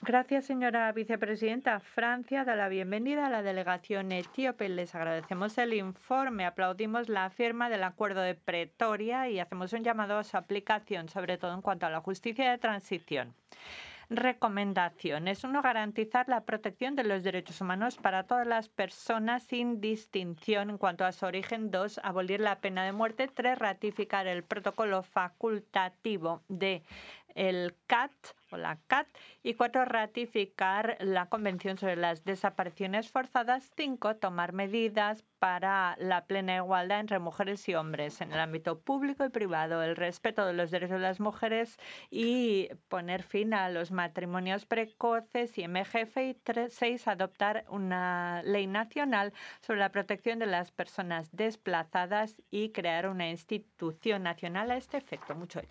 Gracias, señora vicepresidenta. Francia da la bienvenida a la delegación etíope. Les agradecemos el informe, aplaudimos la firma del Acuerdo de Pretoria y hacemos un llamado a su aplicación, sobre todo en cuanto a la justicia de transición. Recomendaciones. 1. Garantizar la protección de los derechos humanos para todas las personas sin distinción en cuanto a su origen. 2. Abolir la pena de muerte. 3. Ratificar el protocolo facultativo de el CAT o la CAT. Y 4. Ratificar la Convención sobre las Desapariciones Forzadas. 5. Tomar medidas para la plena igualdad entre mujeres y hombres en el ámbito público y privado, el respeto de los derechos de las mujeres y poner fin a los matrimonios precoces y MGF. Y 6. Adoptar una ley nacional sobre la protección de las personas desplazadas y crear una institución nacional a este efecto. Mucho éxito.